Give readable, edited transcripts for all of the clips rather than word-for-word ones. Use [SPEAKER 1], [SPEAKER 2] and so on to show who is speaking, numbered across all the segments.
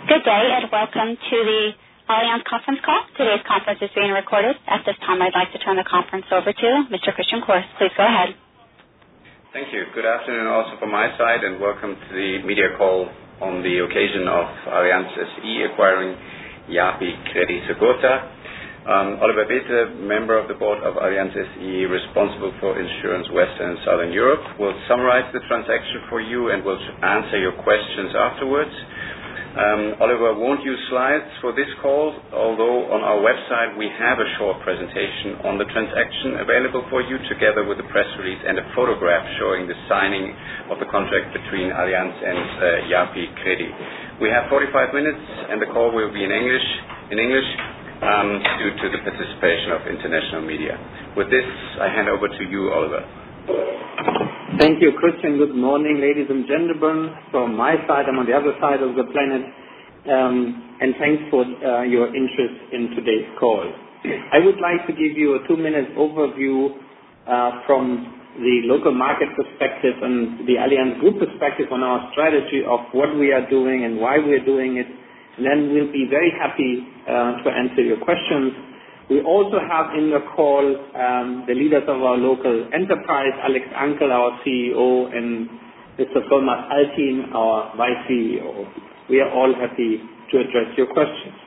[SPEAKER 1] Good day and welcome to the Allianz conference call. Today's conference is being recorded. At this time, I'd like to turn the conference over to Mr. Christian Kors. Please go ahead.
[SPEAKER 2] Thank you. Good afternoon also from my side, and welcome to the media call on the occasion of Allianz SE acquiring Yapı Kredi Sigorta. Oliver Bäte, member of the board of Allianz SE, responsible for insurance Western and Southern Europe, will summarize the transaction for you and will answer your questions afterwards. Oliver won't use slides for this call, although on our website we have a short presentation on the transaction available for you, together with the press release and a photograph showing the signing of the contract between Allianz and Yapı Kredi. We have 45 minutes and the call will be in English due to the participation of international media. With this, I hand over to you, Oliver.
[SPEAKER 3] Thank you, Christian. Good morning, ladies and gentlemen. From my side, I'm on the other side of the planet, and thanks for your interest in today's call. I would like to give you a 2-minute overview from the local market perspective and the Allianz Group perspective on our strategy of what we are doing and why we are doing it. And then we'll be very happy to answer your questions. We also have in the call the leaders of our local enterprise, Alex Ankel, our CEO, and Mr. Solmaz Altin, our Vice CEO. We are all happy to address your questions.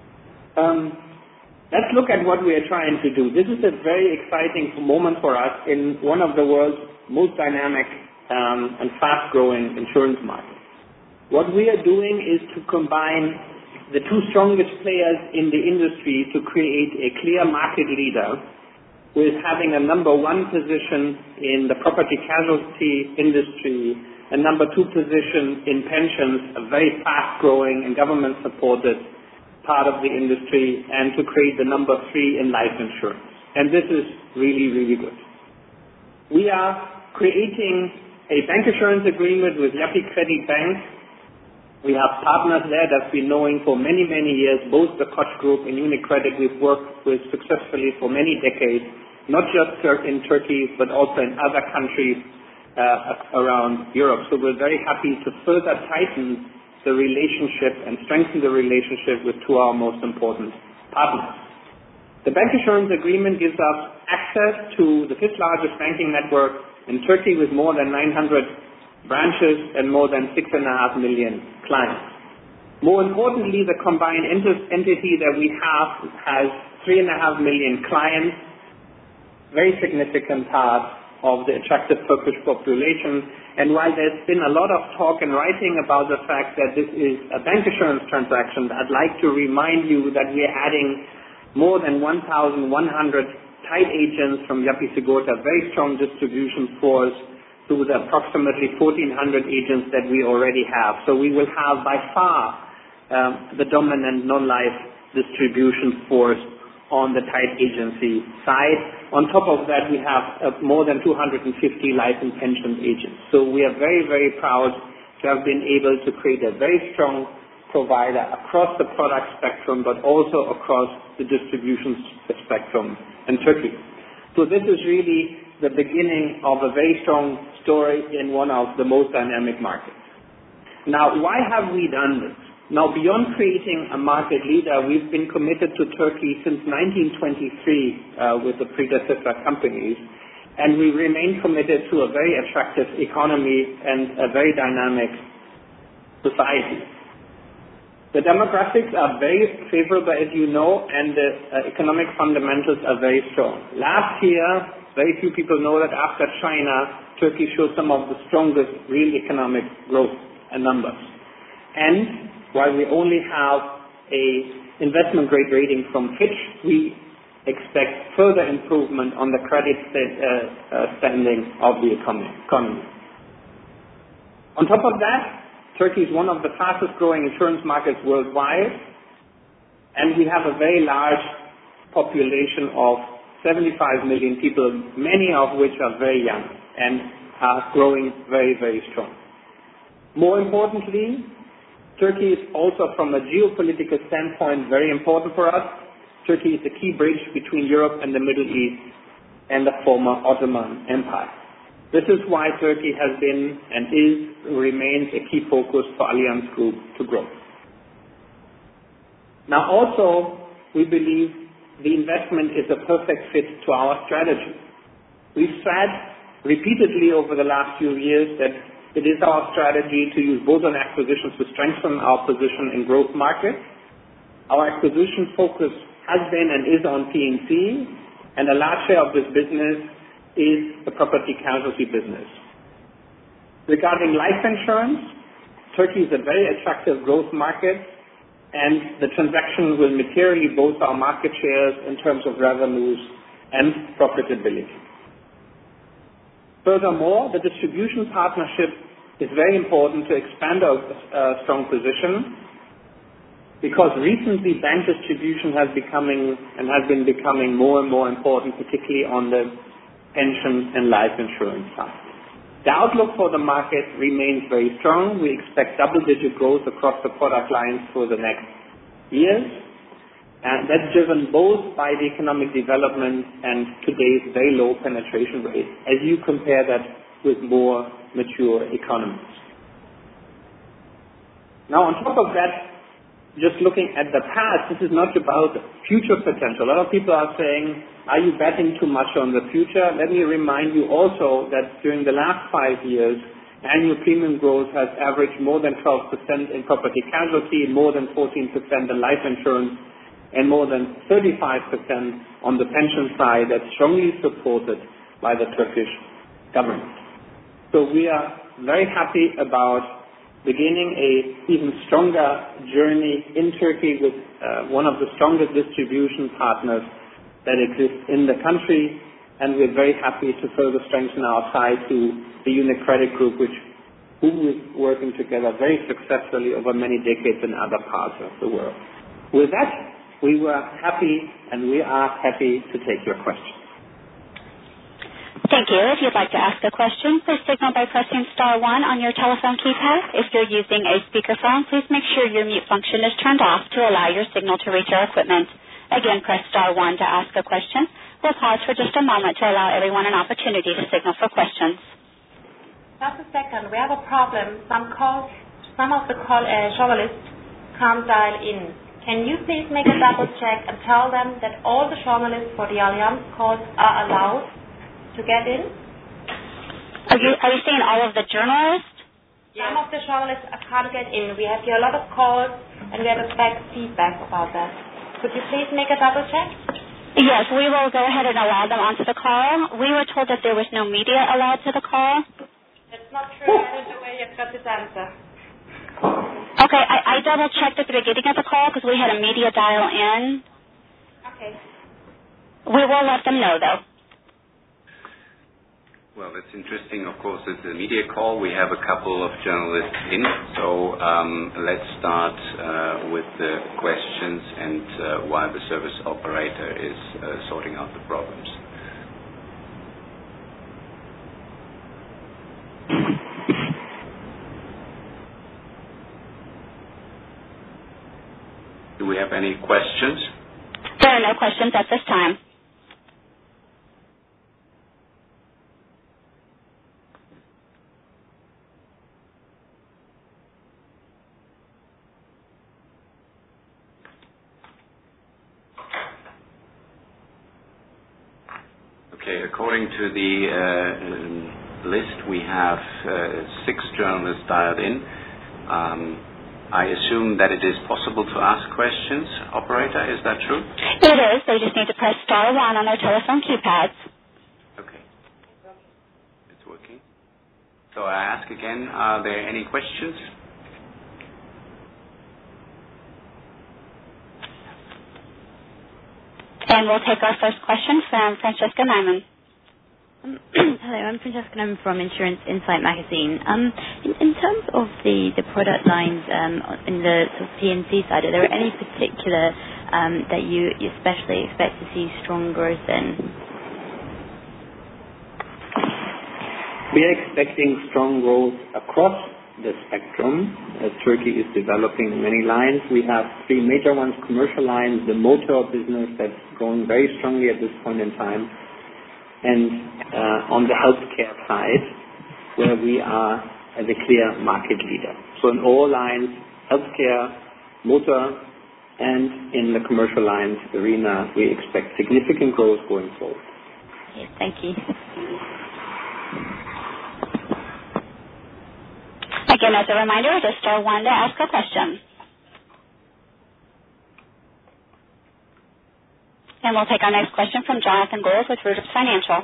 [SPEAKER 3] Let's look at what we are trying to do. This is a very exciting moment for us in one of the world's most dynamic and fast-growing insurance markets. What we are doing is to combine the two strongest players in the industry to create a clear market leader with having a number one position in the property casualty industry, a number two position in pensions, a very fast-growing and government-supported part of the industry, and to create the number three in life insurance. And this is really, really good. We are creating a bancassurance agreement with Yapı Kredi Bank. We have partners there that we've been knowing for many, many years, both the Koç Group and UniCredit we've worked with successfully for many decades, not just in Turkey, but also in other countries around Europe. So we're very happy to further tighten the relationship and strengthen the relationship with two of our most important partners. The bancassurance agreement gives us access to the fifth largest banking network in Turkey with more than 900 branches and more than 6.5 million clients. More importantly, the combined entity that we have has 3.5 million clients, very significant part of the attractive Turkish population. And while there's been a lot of talk and writing about the fact that this is a bancassurance transaction, I'd like to remind you that we are adding more than 1,100 tied agents from Yapı Sigorta, very strong distribution force, to the approximately 1,400 agents that we already have. So we will have by far the dominant non-life distribution force on the tied agency side. On top of that, we have more than 250 life and pension agents. So we are very, very proud to have been able to create a very strong provider across the product spectrum, but also across the distribution spectrum in Turkey. So this is really the beginning of a very strong story in one of the most dynamic markets. Now, why have we done this? Now, beyond creating a market leader, we've been committed to Turkey since 1923 with the predecessor companies, and we remain committed to a very attractive economy and a very dynamic society. The demographics are very favorable, as you know, and the economic fundamentals are very strong. Last year, very few people know that after China, Turkey showed some of the strongest real economic growth and numbers. And while we only have a investment grade rating from Fitch, we expect further improvement on the credit standing of the economy. On top of that, Turkey is one of the fastest growing insurance markets worldwide, and we have a very large population of 75 million people, many of which are very young and are growing very, very strong. More importantly, Turkey is also from a geopolitical standpoint very important for us. Turkey is the key bridge between Europe and the Middle East and the former Ottoman Empire. This is why Turkey has been and remains a key focus for Allianz Group to grow. Now also, we believe the investment is a perfect fit to our strategy. We've said repeatedly over the last few years that it is our strategy to use bolt-on acquisitions to strengthen our position in growth markets. Our acquisition focus has been and is on P&C, and a large share of this business is the property casualty business. Regarding life insurance, Turkey is a very attractive growth market, and the transaction will materially boost our market shares in terms of revenues and profitability. Furthermore, the distribution partnership is very important to expand our strong position, because recently bank distribution has been becoming more and more important, particularly on the pension and life insurance side. The outlook for the market remains very strong. We expect double-digit growth across the product lines for the next years, and that's driven both by the economic development and today's very low penetration rate, as you compare that with more mature economies. Now, on top of that, just looking at the past, this is not about future potential. A lot of people are saying, are you betting too much on the future? Let me remind you also that during the last 5 years, annual premium growth has averaged more than 12% in property casualty, more than 14% in life insurance, and more than 35% on the pension side. That's strongly supported by the Turkish government. So we are very happy about beginning a even stronger journey in Turkey with one of the strongest distribution partners that exists in the country, and we're very happy to further strengthen our tie to the UniCredit Group, who is working together very successfully over many decades in other parts of the world. With that, we were happy and we are happy to take your questions.
[SPEAKER 1] Thank you. If you'd like to ask a question, please signal by pressing *1 on your telephone keypad. If you're using a speakerphone, please make sure your mute function is turned off to allow your signal to reach our equipment. Again, press *1 to ask a question. We'll pause for just a moment to allow everyone an opportunity to signal for questions.
[SPEAKER 4] Just a second. We have a problem. Some of the journalists can't dial in. Can you please make a double check and tell them that all the journalists for the Allianz calls are allowed to get in?
[SPEAKER 1] Are you saying all of the journalists?
[SPEAKER 4] Some of the journalists can't get in. We have here a lot of calls and we have a back feedback about that. Could you please make a double check?
[SPEAKER 1] Yes, we will go ahead and allow them onto the call. We were told that there was no media allowed to the call.
[SPEAKER 4] That's not true. I don't know where you've got this answer.
[SPEAKER 1] Okay, I double checked at the beginning of the call because we had a media dial in.
[SPEAKER 4] Okay.
[SPEAKER 2] We will let them know, though. Well, it's interesting, of course, it's a media call. We have a couple of journalists in, so let's start with the questions and while the service operator is sorting out the problems. Do we have any questions?
[SPEAKER 1] There are no questions at this time.
[SPEAKER 2] Okay, according to the list, we have 6 journalists dialed in. I assume that it is possible to ask questions. Operator, is that true?
[SPEAKER 1] It is. They just need to press *1 on their telephone keypads.
[SPEAKER 2] Okay. It's working. So I ask again, are there any questions?
[SPEAKER 1] And we'll take our first question from Francesca Nyman.
[SPEAKER 5] Hello, I'm Francesca Nyman from Insurance Insight magazine. In terms of the product lines in the sort of P&C side, are there any particular that you especially expect to see strong growth in?
[SPEAKER 3] We are expecting strong growth across the spectrum as Turkey is developing many lines. We have 3 major ones: commercial lines, the motor business that's growing very strongly at this point in time, and on the healthcare side, where we are the clear market leader. So in all lines, healthcare, motor, and in the commercial lines arena, we expect significant growth going forward.
[SPEAKER 5] Okay, thank you.
[SPEAKER 1] Again, as a reminder, it is star 1 to ask a question. And we'll take our next question from Jonathan Gold with Reuters Financial.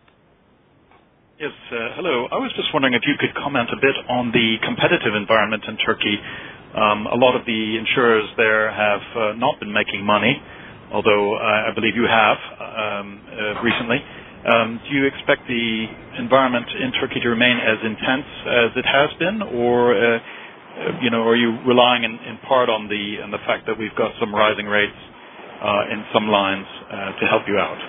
[SPEAKER 6] Yes, hello. I was just wondering if you could comment a bit on the competitive environment in Turkey. A lot of the insurers there have not been making money, although I believe you have recently. Do you expect the environment in Turkey to remain as intense as it has been, or are you relying in part on the fact that we've got some rising rates in some lines to help you out?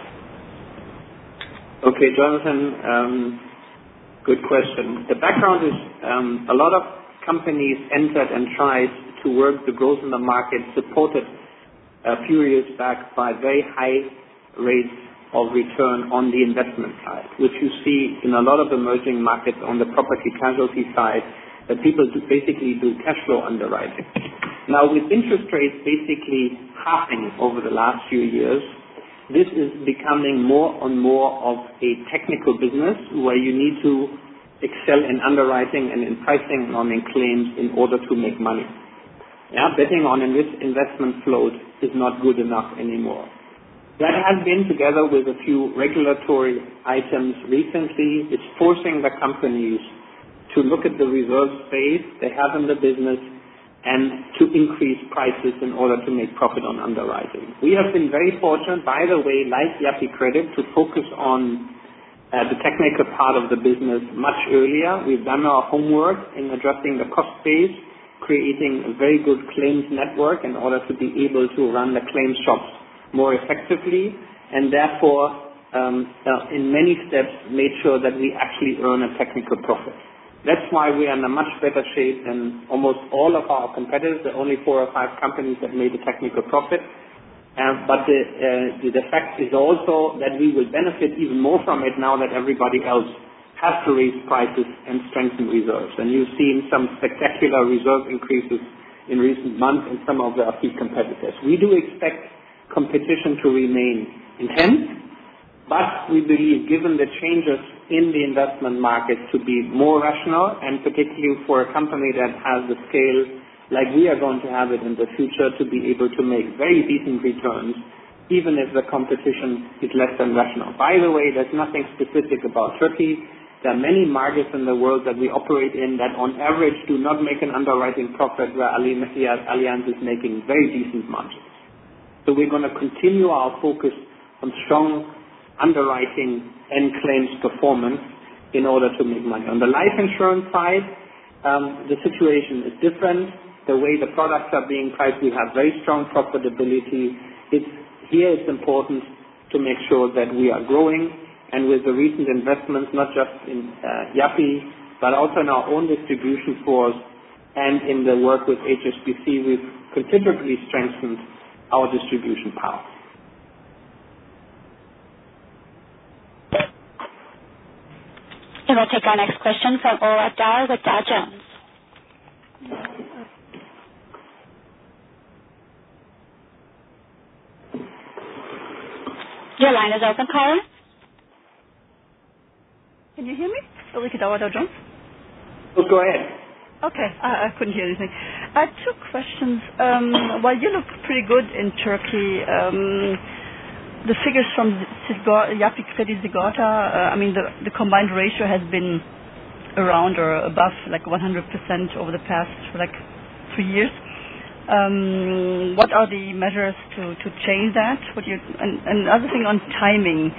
[SPEAKER 3] Okay, Jonathan, good question. The background is a lot of companies entered and tried to work the growth in the market, supported a few years back by very high rates of return on the investment side, which you see in a lot of emerging markets on the property casualty side, that people basically do cash flow underwriting. Now, with interest rates basically halving over the last few years, this is becoming more and more of a technical business where you need to excel in underwriting and in pricing and in claims in order to make money. Betting on investment float is not good enough anymore. That has been, together with a few regulatory items recently, it's forcing the companies to look at the reserve space they have in the business and to increase prices in order to make profit on underwriting. We have been very fortunate, by the way, like Yapı Kredi, to focus on the technical part of the business much earlier. We've done our homework in addressing the cost base, creating a very good claims network in order to be able to run the claims shops more effectively, and therefore, in many steps, made sure that we actually earn a technical profit. That's why we are in a much better shape than almost all of our competitors. There are only 4 or 5 companies that made a technical profit. But the fact is also that we will benefit even more from it now that everybody else has to raise prices and strengthen reserves. And you've seen some spectacular reserve increases in recent months in some of our key competitors. We do expect competition to remain intense, but we believe, given the changes in the investment market, to be more rational, and particularly for a company that has the scale like we are going to have it in the future, to be able to make very decent returns, even if the competition is less than rational. By the way, there's nothing specific about Turkey. There are many markets in the world that we operate in that on average do not make an underwriting profit, where Allianz is making very decent margins. So we're going to continue our focus on strong underwriting and claims performance in order to make money. On the life insurance side, the situation is different. The way the products are being priced, we have very strong profitability. Here it's important to make sure that we are growing, and with the recent investments, not just in Yapı, but also in our own distribution force and in the work with HSBC, we've considerably strengthened our distribution power.
[SPEAKER 1] And we'll take our next question from Olaf Dahl with Dow Jones. Your line is open, caller.
[SPEAKER 7] Can you hear me? Ulrike Dauer, Dow Jones.
[SPEAKER 3] Oh, go ahead.
[SPEAKER 7] Okay, I couldn't hear anything. I have 2 questions. While you look pretty good in Turkey, the figures from Yapı Kredi Sigorta, the combined ratio has been around or above like 100% over the past 3 years. What are the measures to change that? And another thing on timing.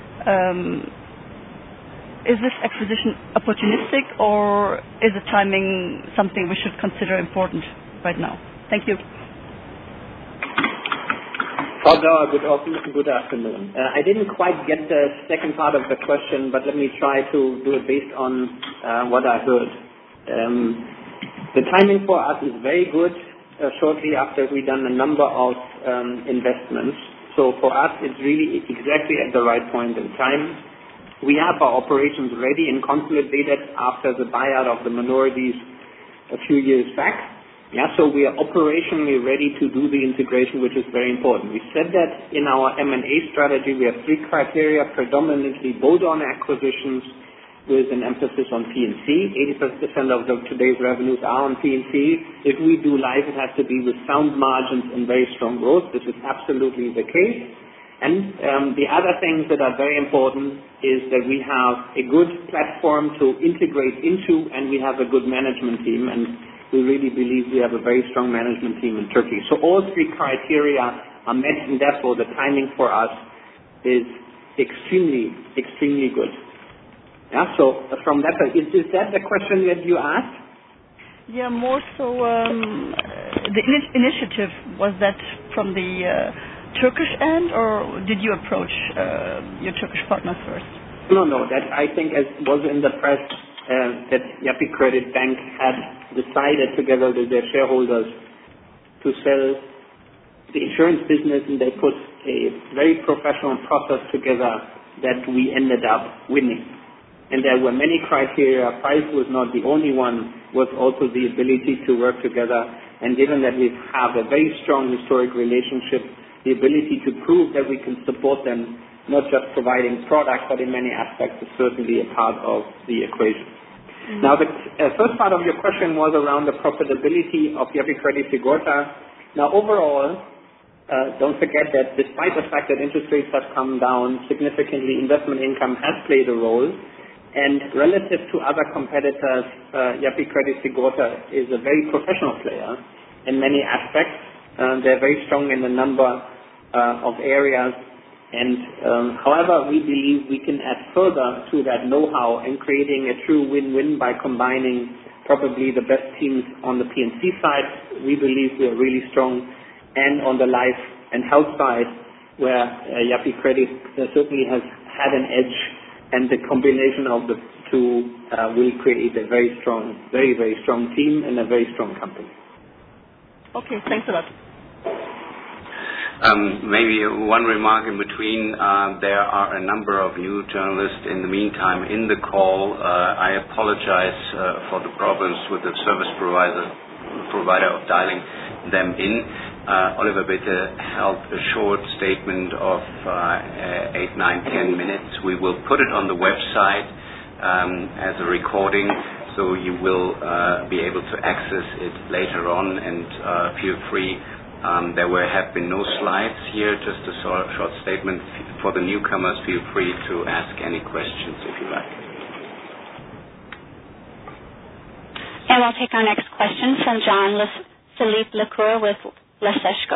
[SPEAKER 7] Is this acquisition opportunistic, or is the timing something we should consider important right now? Thank you.
[SPEAKER 3] Frau Dauer, good afternoon. I didn't quite get the second part of the question, but let me try to do it based on what I heard. The timing for us is very good, shortly after we've done a number of investments. So for us, it's really exactly at the right point in time. We have our operations ready and consolidated after the buyout of the minorities a few years back. So we are operationally ready to do the integration, which is very important. We said that in our M&A strategy, we have 3 criteria, predominantly bolt-on acquisitions with an emphasis on P&C. 80% of today's revenues are on P&C. If we do life, it has to be with sound margins and very strong growth. This is absolutely the case. And the other things that are very important is that we have a good platform to integrate into, and we have a good management team, and we really believe we have a very strong management team in Turkey. So all 3 criteria are met, and therefore the timing for us is extremely, extremely good. So from that, is that the question that you asked?
[SPEAKER 7] Yeah, more so the initiative, was that from the Turkish end, or did you approach your Turkish partner first?
[SPEAKER 3] No, that I think as was in the press that Yapı Kredi Bank had decided together with their shareholders to sell the insurance business, and they put a very professional process together that we ended up winning. And there were many criteria. Price was not the only one, was also the ability to work together. And given that we have a very strong historic relationship, the ability to prove that we can support them, not just providing products, but in many aspects, is certainly a part of the equation. Mm-hmm. Now, the first part of your question was around the profitability of Yapı Kredi Sigorta. Now, overall, don't forget that despite the fact that interest rates have come down significantly, investment income has played a role. And relative to other competitors, Yapı Kredi Sigorta is a very professional player in many aspects. They're very strong in a number of areas. And however, we believe we can add further to that know-how in creating a true win-win by combining probably the best teams on the P&C side. We believe we are really strong. And on the life and health side, where Yapı Kredi certainly has had an edge, and the combination of the two will create a very strong, very, very strong team and a very strong company.
[SPEAKER 7] Okay, thanks a lot.
[SPEAKER 2] Maybe one remark in between. There are a number of new journalists in the meantime in the call. I apologize for the problems with the service provider of dialing them in. Oliver Bitte held a short statement of 8, 9, 10 minutes. We will put it on the website as a recording, so you will be able to access it later on, and feel free. There have been no slides here, just a short statement. For the newcomers, feel free to ask any questions if you like.
[SPEAKER 1] And we'll take our next question from Jean-Philippe Lecour with Leseshko.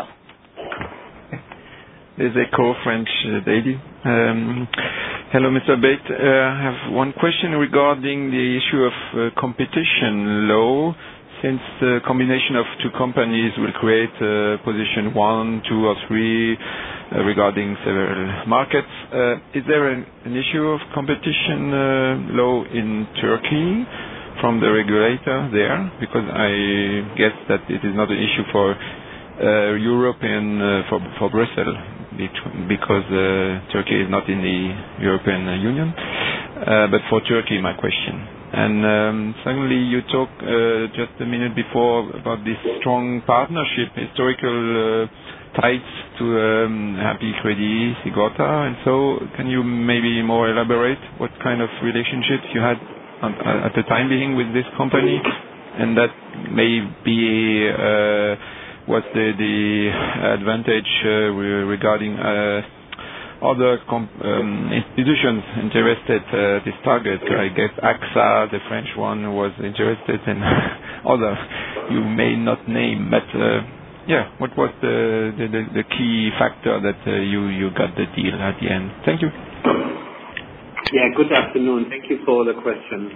[SPEAKER 8] This is Echo, French daily. Hello, Mr. Bate. I have one question regarding the issue of competition law. Since the combination of 2 companies will create position 1, 2, or 3 regarding several markets, is there an issue of competition law in Turkey from the regulator there? Because I guess that it is not an issue for European for Brussels, because Turkey is not in the European Union. But for Turkey, my question. And secondly, you talked just a minute before about this strong partnership, historical ties to Yapı Kredi Sigorta, and so can you maybe more elaborate what kind of relationships you had at the time being with this company, and that may be what's the advantage regarding other institutions interested this target? I guess AXA, the French one, was interested, and other you may not name, but what was the key factor that you got the deal at the end? Thank you.
[SPEAKER 3] Yeah, good afternoon. Thank you for the question.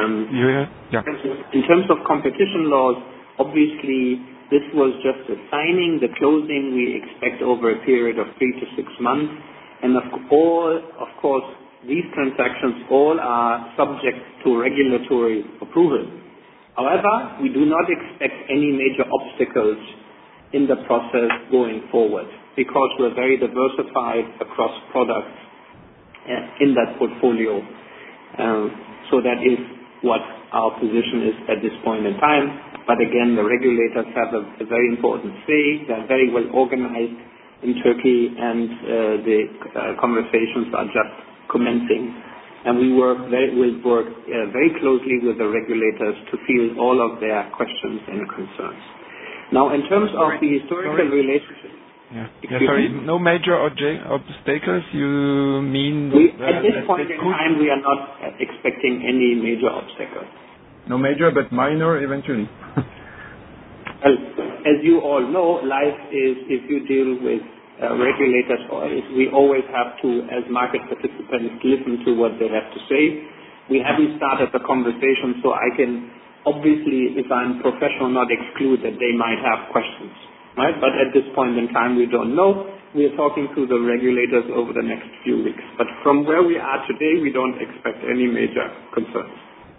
[SPEAKER 3] In terms of competition laws, obviously this was just a signing. The closing we expect over a period of 3 to 6 months. And of course, these transactions all are subject to regulatory approval. However, we do not expect any major obstacles in the process going forward, because we're very diversified across products in that portfolio. So that is what our position is at this point in time. But again, the regulators have a very important say. They're very well organized in Turkey, and the conversations are just commencing. And we will work very closely with the regulators to field all of their questions and concerns. Now, in terms of the historical relationship,
[SPEAKER 8] sorry, no major obstacles. You mean
[SPEAKER 3] at this point in time we are not expecting any major obstacles.
[SPEAKER 8] No major, but minor eventually.
[SPEAKER 3] Well, as you all know, life is, if you deal with regulators, we always have to, as market participants, listen to what they have to say. We haven't started the conversation, so I can obviously, if I'm professional, not exclude that they might have questions, right? But at this point in time, we don't know. We are talking to the regulators over the next few weeks. But from where we are today, we don't expect any major concerns.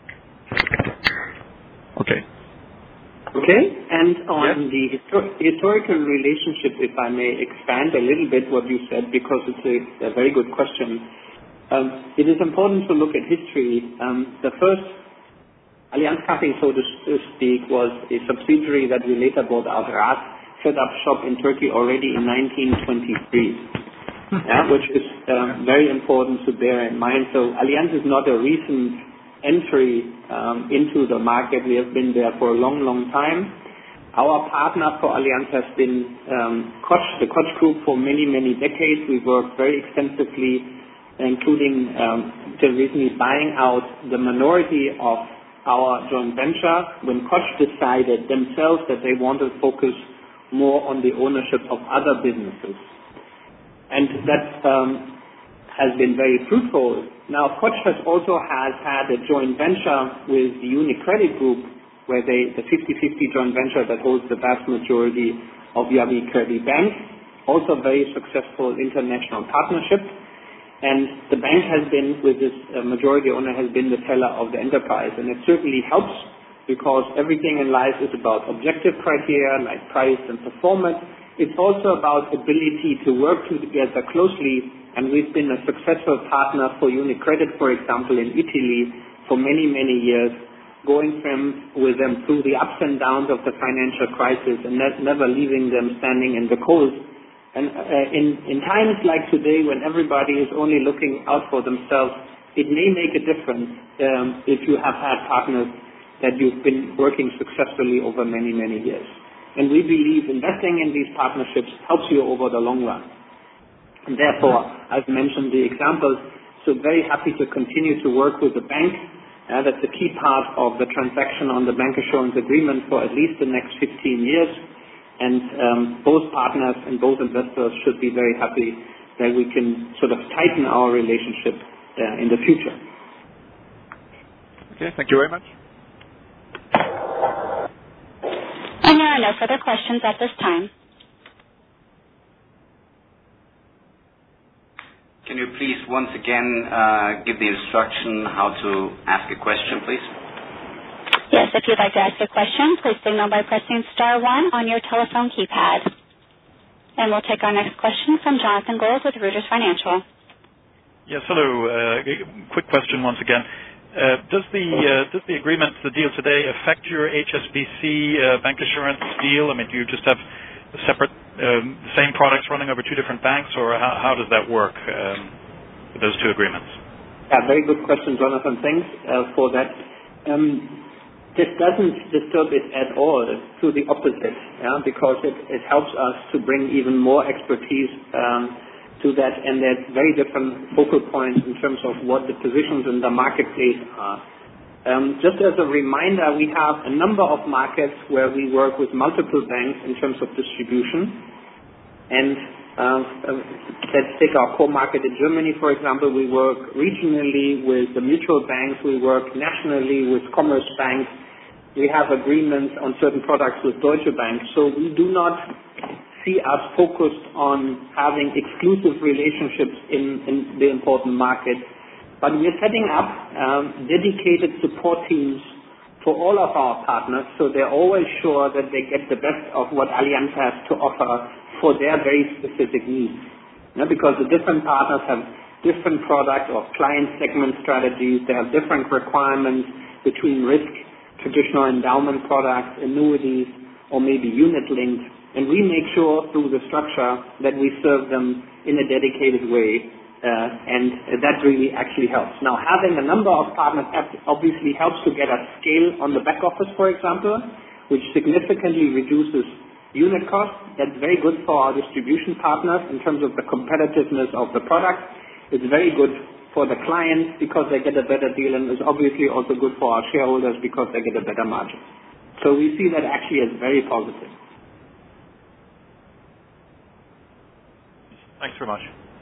[SPEAKER 8] Okay.
[SPEAKER 3] Okay, and on the historical relationship, if I may expand a little bit what you said, because it's a very good question. It is important to look at history. The first Allianz Cafe, so to speak, was a subsidiary that we later bought out. RAS set up shop in Turkey already in 1923, which is very important to bear in mind. So Allianz is not a recent entry into the market. We have been there for a long, long time. Our partner for Allianz has been Koç, the Koç Group, for many, many decades. We've worked very extensively, including till recently buying out the minority of our joint venture when Koç decided themselves that they want to focus more on the ownership of other businesses. And that has been very fruitful. Now, Koç has also had a joint venture with the UniCredit Group, where the 50-50 joint venture that holds the vast majority of Yapı Kredi Bank, also very successful international partnership. And the bank has been, with this majority owner, has been the seller of the enterprise. And it certainly helps, because everything in life is about objective criteria like price and performance. It's also about ability to work together closely, and we've been a successful partner for UniCredit, for example, in Italy for many, many years, going with them through the ups and downs of the financial crisis and never leaving them standing in the cold. And in times like today, when everybody is only looking out for themselves, it may make a difference if you have had partners that you've been working successfully over many, many years. And we believe investing in these partnerships helps you over the long run. And therefore, I've mentioned the examples, so very happy to continue to work with the bank. That's a key part of the transaction on the bancassurance agreement for at least the next 15 years. And both partners and both investors should be very happy that we can sort of tighten our relationship in the future.
[SPEAKER 8] Okay, thank you very much.
[SPEAKER 1] And there are no further questions at this time.
[SPEAKER 2] Can you please once again give the instruction how to ask a question, please?
[SPEAKER 1] Yes, if you'd like to ask a question, please signal by pressing star 1 on your telephone keypad. And we'll take our next question from Jonathan Gold with Reuters Financial.
[SPEAKER 6] Yes, hello. Quick question once again. Does the agreement, the deal today, affect your HSBC bancassurance deal? I mean, do you just have separate, same products running over two different banks, or how does that work with those two agreements?
[SPEAKER 3] Yeah, very good question, Jonathan. Thanks for that. This doesn't disturb it at all, to the opposite, because it helps us to bring even more expertise to that, and there's very different focal points in terms of what the positions in the marketplace are. Just as a reminder, we have a number of markets where we work with multiple banks in terms of distribution. And let's take our core market in Germany, for example. We work regionally with the mutual banks. We work nationally with Commerce Bank. We have agreements on certain products with Deutsche Bank. So we do not see us focused on having exclusive relationships in the important markets. But we're setting up dedicated support teams for all of our partners, so they're always sure that they get the best of what Allianz has to offer for their very specific needs. Because the different partners have different product or client segment strategies, they have different requirements, between risk, traditional endowment products, annuities, or maybe unit-linked, and we make sure through the structure that we serve them in a dedicated way, and that really actually helps. Now, having a number of partners obviously helps to get us scale on the back office, for example, which significantly reduces unit costs. That's very good for our distribution partners in terms of the competitiveness of the product. It's very good for the clients because they get a better deal, and it's obviously also good for our shareholders because they get a better margin. So we see that actually as very positive.
[SPEAKER 6] Thanks very much.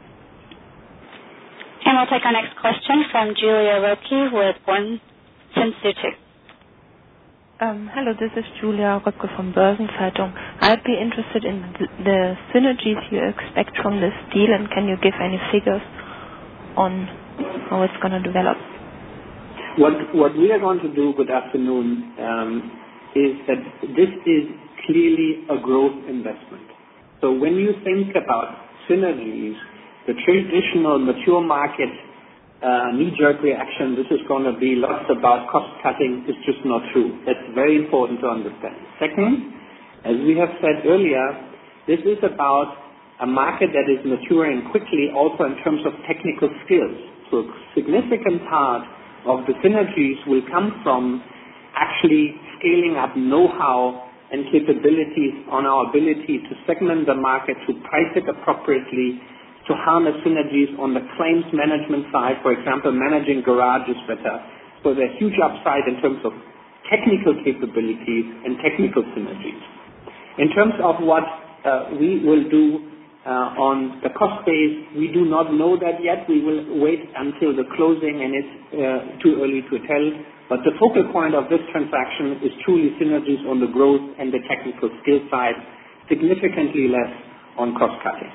[SPEAKER 1] And we'll take our next question from Julia Röpke with Börsen-Zeitung.
[SPEAKER 9] Hello, this is Julia Röpke from Börsen-Zeitung. I'd be interested in the synergies you expect from this deal, and can you give any figures on how it's going to develop?
[SPEAKER 3] What we are going to do, good afternoon, is that this is clearly a growth investment. So when you think about synergies, the traditional mature market knee-jerk reaction, this is going to be lots about cost cutting, is just not true. That's very important to understand. Second, as we have said earlier, this is about a market that is maturing quickly also in terms of technical skills. So a significant part of the synergies will come from actually scaling up know-how and capabilities on our ability to segment the market, to price it appropriately, to harness synergies on the claims management side, for example, managing garages better. So there's huge upside in terms of technical capabilities and technical synergies. In terms of what we will do on the cost base, we do not know that yet. We will wait until the closing, and it's too early to tell. But the focal point of this transaction is truly synergies on the growth and the technical skill side, significantly less on cost cutting.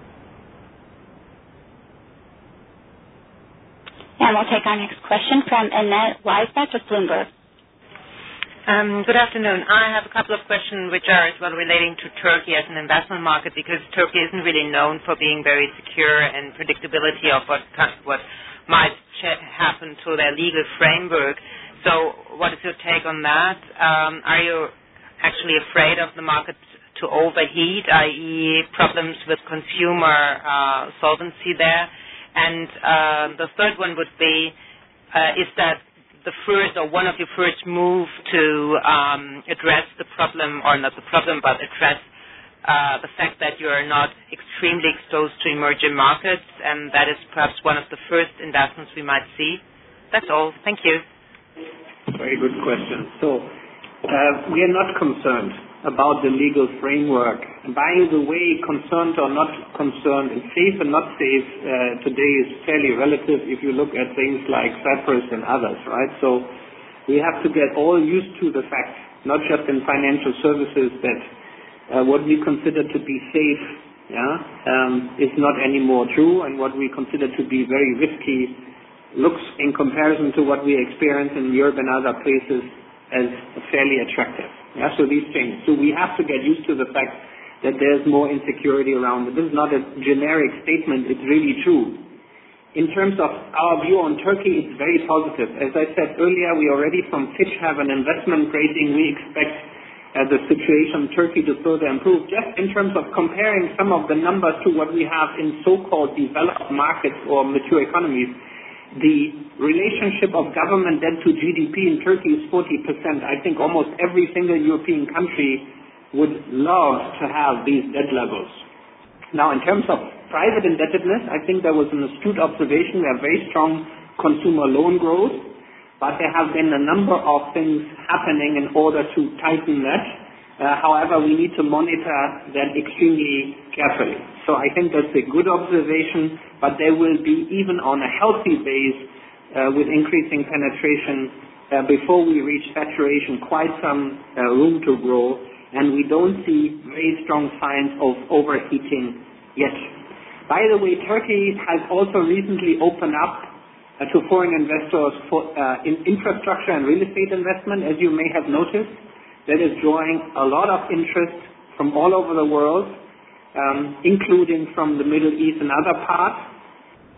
[SPEAKER 1] And we'll take our next question from Annette Weisbach with Bloomberg.
[SPEAKER 10] Good afternoon. I have a couple of questions which are as well relating to Turkey as an investment market, because Turkey isn't really known for being very secure and predictability of what might happen to their legal framework. So what is your take on that? Are you actually afraid of the market to overheat, i.e. problems with consumer solvency there? And the third one would be, is that the first or one of your first move to address the problem, or not the problem, but address the fact that you are not extremely exposed to emerging markets, and that is perhaps one of the first investments we might see? That's all. Thank you.
[SPEAKER 3] Very good question. So we are not concerned about the legal framework. And by the way, concerned or not concerned, and safe and not safe today is fairly relative if you look at things like Cyprus and others, right? So we have to get all used to the fact, not just in financial services, that what we consider to be safe is not anymore true, and what we consider to be very risky looks, in comparison to what we experience in Europe and other places, as fairly attractive. So these change. So we have to get used to the fact that there's more insecurity around it. This is not a generic statement. It's really true. In terms of our view on Turkey, it's very positive. As I said earlier, we already from Fitch have an investment rating. We expect the situation in Turkey to further improve. Just in terms of comparing some of the numbers to what we have in so-called developed markets or mature economies, the relationship of government debt to GDP in Turkey is 40%. I think almost every single European country would love to have these debt levels. Now, in terms of private indebtedness, I think there was an astute observation. We have very strong consumer loan growth, but there have been a number of things happening in order to tighten that. However, we need to monitor that extremely carefully. So I think that's a good observation, but there will be, even on a healthy base, with increasing penetration, before we reach saturation, quite some room to grow, and we don't see very strong signs of overheating yet. By the way, Turkey has also recently opened up to foreign investors for in infrastructure and real estate investment, as you may have noticed. That is drawing a lot of interest from all over the world, including from the Middle East and other parts.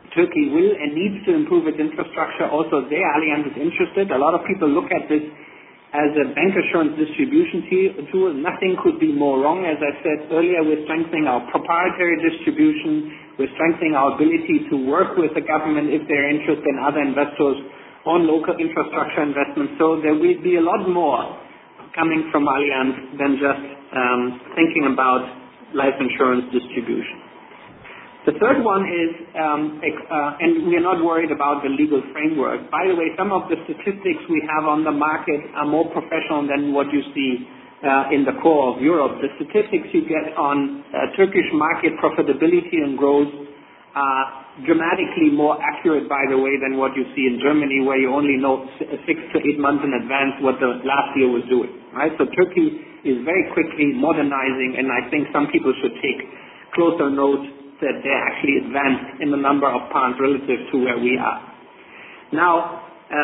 [SPEAKER 3] Turkey will and needs to improve its infrastructure. Also there, Allianz is interested. A lot of people look at this as a bank assurance distribution tool. Nothing could be more wrong. As I said earlier, we're strengthening our proprietary distribution. We're strengthening our ability to work with the government if they're interested in other investors on local infrastructure investments. So there will be a lot more coming from Allianz than just thinking about life insurance distribution. The third one is, and we are not worried about the legal framework. By the way, some of the statistics we have on the market are more professional than what you see in the core of Europe. The statistics you get on Turkish market profitability and growth are dramatically more accurate, by the way, than what you see in Germany, where you only know 6 to 8 months in advance what the last year was doing. Right? So Turkey is very quickly modernizing, and I think some people should take closer note that they're actually advanced in the number of pounds relative to where we are. Now,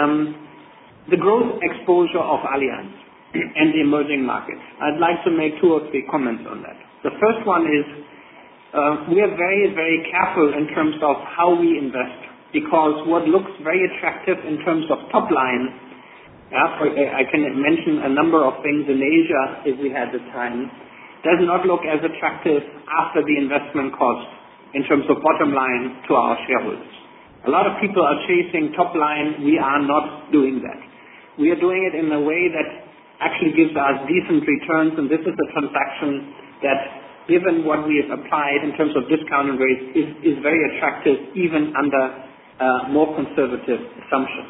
[SPEAKER 3] the growth exposure of Allianz and the emerging markets. I'd like to make 2 or 3 comments on that. The first one is we are very, very careful in terms of how we invest, because what looks very attractive in terms of top line, I can mention a number of things in Asia if we had the time, does not look as attractive after the investment cost in terms of bottom line to our shareholders. A lot of people are chasing top line. We are not doing that. We are doing it in a way that actually gives us decent returns, and this is a transaction that, given what we have applied in terms of discounted rates, is very attractive even under more conservative assumptions.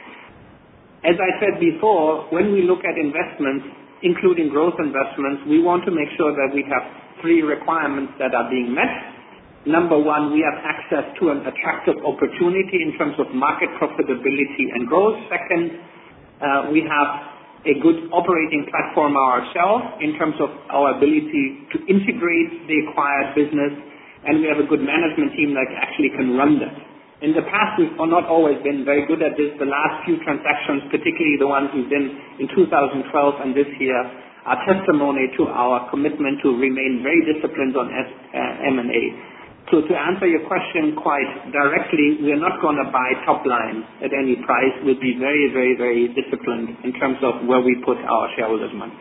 [SPEAKER 3] As I said before, when we look at investments, including growth investments, we want to make sure that we have 3 requirements that are being met. Number 1, we have access to an attractive opportunity in terms of market profitability and growth. Second, we have a good operating platform ourselves in terms of our ability to integrate the acquired business, and we have a good management team that actually can run that. In the past, we've not always been very good at this. The last few transactions, particularly the ones we've done in 2012 and this year, are testimony to our commitment to remain very disciplined on M&A. So to answer your question quite directly, we are not going to buy top line at any price. We'll be very, very, very disciplined in terms of where we put our shareholders' money.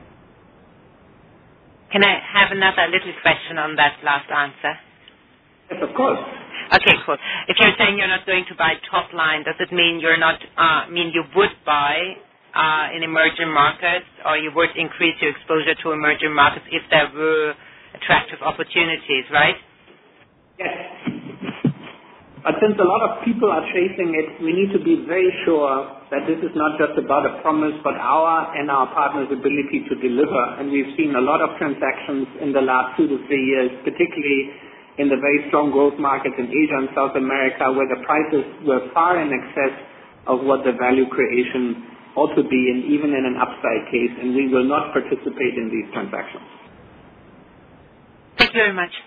[SPEAKER 10] Can I have another little question on that last answer?
[SPEAKER 3] Yes, of course.
[SPEAKER 10] Okay, cool. If you're saying you're not going to buy top line, does it mean you're not mean you would buy in emerging markets, or you would increase your exposure to emerging markets if there were attractive opportunities, right?
[SPEAKER 3] Yes. But since a lot of people are chasing it, we need to be very sure that this is not just about a promise, but our and our partners' ability to deliver. And we've seen a lot of transactions in the last 2 to 3 years, particularly in the very strong growth markets in Asia and South America, where the prices were far in excess of what the value creation ought to be, and even in an upside case, and we will not participate in these transactions.
[SPEAKER 10] Thank you very much.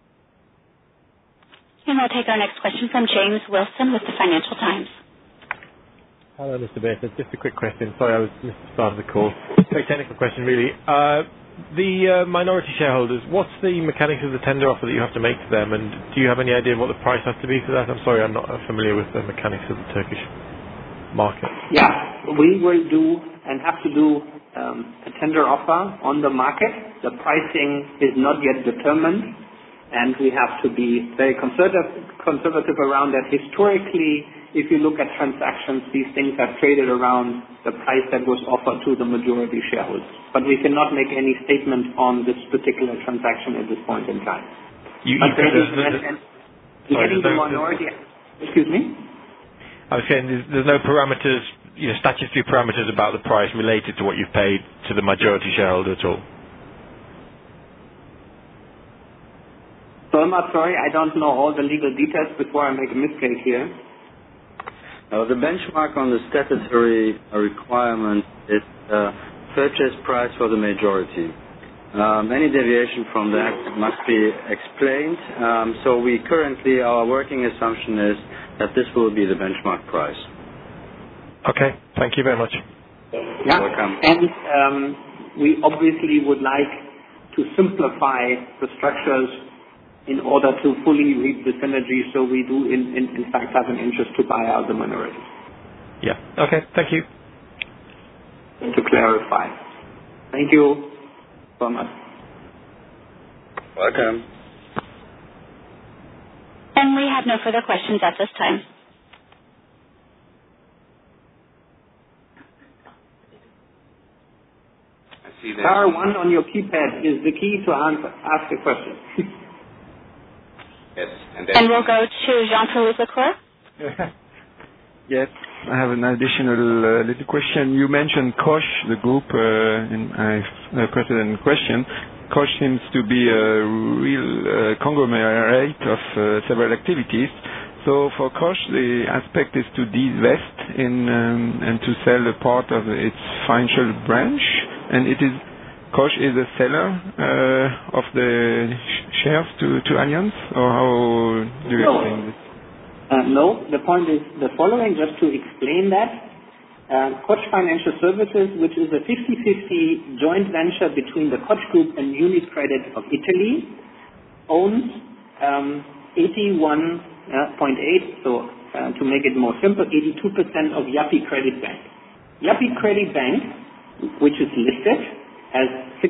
[SPEAKER 1] And we'll take our next question from James Wilson with the Financial Times.
[SPEAKER 11] Hello, Mr. Bates. Just a quick question. Sorry, I missed the start of the call. Very technical question, really. The minority shareholders, what's the mechanics of the tender offer that you have to make to them, and do you have any idea what the price has to be for that? I'm sorry, I'm not familiar with the mechanics of the Turkish market.
[SPEAKER 3] Yeah, we will do and have to do a tender offer on the market. The pricing is not yet determined, and we have to be very conservative around that. Historically, if you look at transactions, these things have traded around the price that was offered to the majority shareholders. But we cannot make any statement on this particular transaction at this point in time. Excuse me?
[SPEAKER 11] I was saying there's no parameters, statutory parameters about the price related to what you've paid to the majority shareholder at all.
[SPEAKER 3] So I'm not sorry, I don't know all the legal details before I make a mistake here.
[SPEAKER 12] The benchmark on the statutory requirement is purchase price for the majority. Any deviation from that must be explained. So we currently, our working assumption is that this will be the benchmark price.
[SPEAKER 11] Okay, thank you very much.
[SPEAKER 3] Yeah.
[SPEAKER 12] Welcome.
[SPEAKER 3] And we obviously would like to simplify the structures in order to fully reap the synergy. So we do, in fact, have an interest to buy out the minorities.
[SPEAKER 11] Yeah. Okay. Thank you.
[SPEAKER 3] To clarify. Thank you so much.
[SPEAKER 2] Welcome.
[SPEAKER 1] And we have no further questions at this time.
[SPEAKER 3] Star 1 on your keypad is the key to ask a question.
[SPEAKER 2] Yes.
[SPEAKER 1] And we'll go to Jean-Philippe Lecoeur.
[SPEAKER 8] Yes, I have an additional little question. You mentioned Koch, the group, in my precedent question. Koch seems to be a real conglomerate of several activities. So for Koch, the aspect is to divest in and to sell a part of its financial branch, and Koch is a seller of the shares to Allianz, or how do you explain this?
[SPEAKER 3] No, the point is the following, just to explain that. Koch Financial Services, which is a 50-50 joint venture between the Koch Group and UniCredit of Italy, owns 81.8, so to make it more simple, 82% of Yapı Kredi Bank. Yapı Kredi Bank, which is listed, has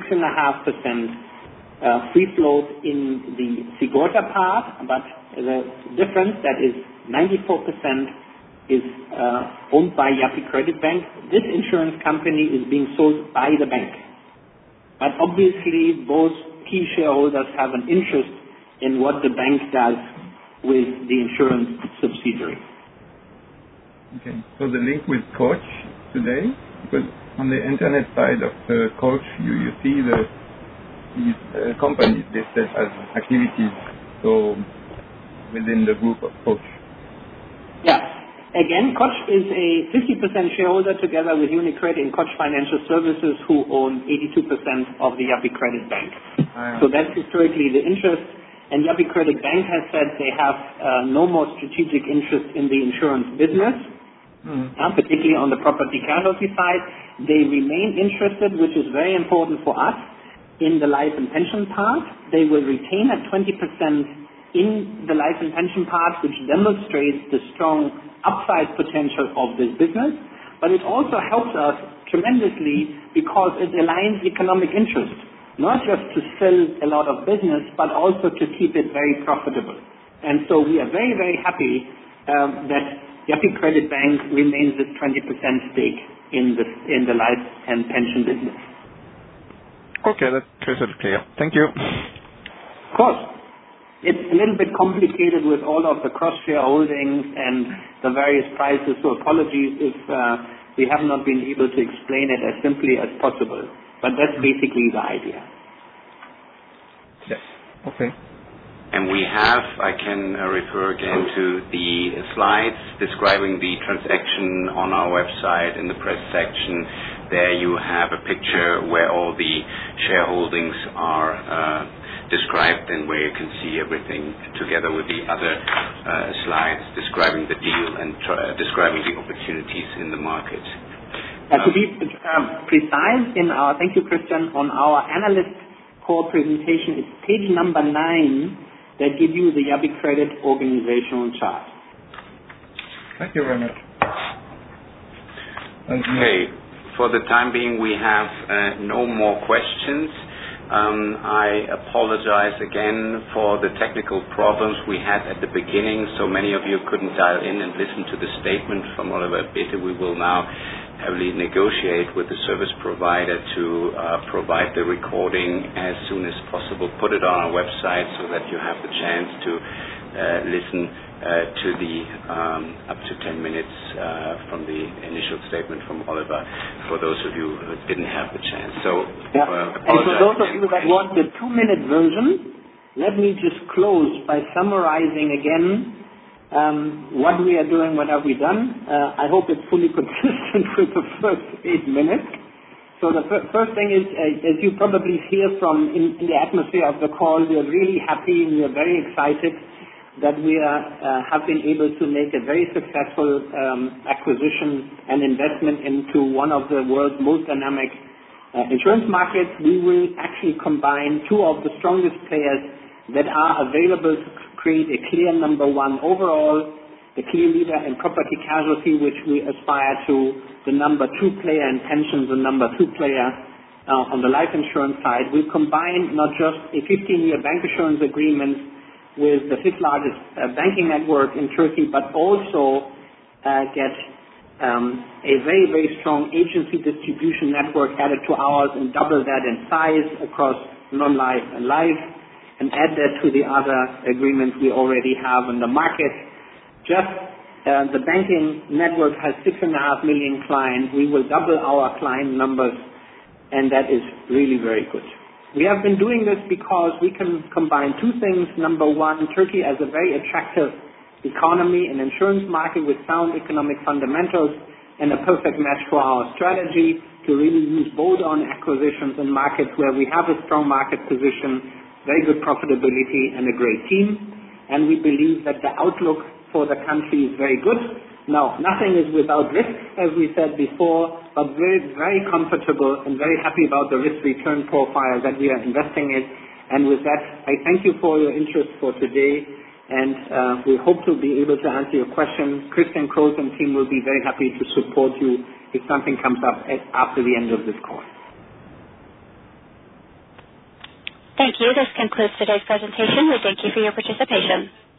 [SPEAKER 3] 6.5% free float in the Sigorta part, but the difference, that is 94%, is owned by Yapı Kredi Bank. This insurance company is being sold by the bank. But obviously, both key shareholders have an interest in what the bank does with the insurance subsidiary.
[SPEAKER 8] Okay, so the link with Koch today, because on the internet side of Koch, you see these companies listed as activities, so within the group of Koch.
[SPEAKER 3] Yeah. Again, Koch is a 50% shareholder together with UniCredit in Koch Financial Services, who own 82% of the Yapı Kredi Bank. So that's historically the interest. And Yapı Kredi Bank has said they have no more strategic interest in the insurance business, particularly on the property casualty side. They remain interested, which is very important for us, in the life and pension part. They will retain at 20% in the life and pension part, which demonstrates the strong upside potential of this business. But it also helps us tremendously because it aligns economic interest, not just to sell a lot of business, but also to keep it very profitable. And so we are very, very happy that Yapı Kredi Bank remains at 20% stake in the life and pension business.
[SPEAKER 8] Okay, that's crystal clear. Thank you.
[SPEAKER 3] Of course. It's a little bit complicated with all of the cross-shareholdings and the various prices, so apologies if we have not been able to explain it as simply as possible. But that's basically the idea.
[SPEAKER 8] Yes. Okay.
[SPEAKER 2] And I can refer again to the slides describing the transaction on our website in the press section. There you have a picture where all the shareholdings are described and where you can see everything together with the other slides describing the deal and describing the opportunities in the market.
[SPEAKER 3] To be precise, thank you, Christian, on our analyst call presentation, it's page number 9 that gives you the Yapı Kredi organizational chart.
[SPEAKER 8] Thank you very much.
[SPEAKER 2] Okay, for the time being we have no more questions. I apologize again for the technical problems we had at the beginning. So many of you couldn't dial in and listen to the statement from Oliver Bäte. We will now heavily negotiate with the service provider to provide the recording as soon as possible, put it on our website so that you have the chance to listen to the up to 10 minutes from the initial statement from Oliver, for those of you who didn't have the chance. So,
[SPEAKER 3] and for those of you that want the 2-minute version, let me just close by summarizing again what we are doing, what have we done. I hope it's fully consistent with the first 8 minutes. So the first thing is, as you probably hear from in the atmosphere of the call, we are really happy and we are very excited that we have been able to make a very successful acquisition and investment into one of the world's most dynamic insurance markets. We will actually combine two of the strongest players that are available to create a clear number one overall, the clear leader in property casualty, which we aspire to, the number two player in pensions, the number two player on the life insurance side. We combine not just a 15-year bank assurance agreement with the fifth largest banking network in Turkey, but also get a very, very strong agency distribution network added to ours and double that in size across non-life and life, and add that to the other agreements we already have in the market. Just the banking network has 6.5 million clients. We will double our client numbers, and that is really very good. We have been doing this because we can combine two things. Number one, Turkey as a very attractive economy and insurance market with sound economic fundamentals and a perfect match for our strategy to really use bolt-on acquisitions in markets where we have a strong market position, very good profitability, and a great team. And we believe that the outlook for the country is very good. Now, nothing is without risk, as we said before, but very, very comfortable and very happy about the risk-return profile that we are investing in. And with that, I thank you for your interest for today, and we hope to be able to answer your questions. Christian Kroos and team will be very happy to support you if something comes up after the end of this call.
[SPEAKER 1] Thank you. This concludes today's presentation. We thank you for your participation.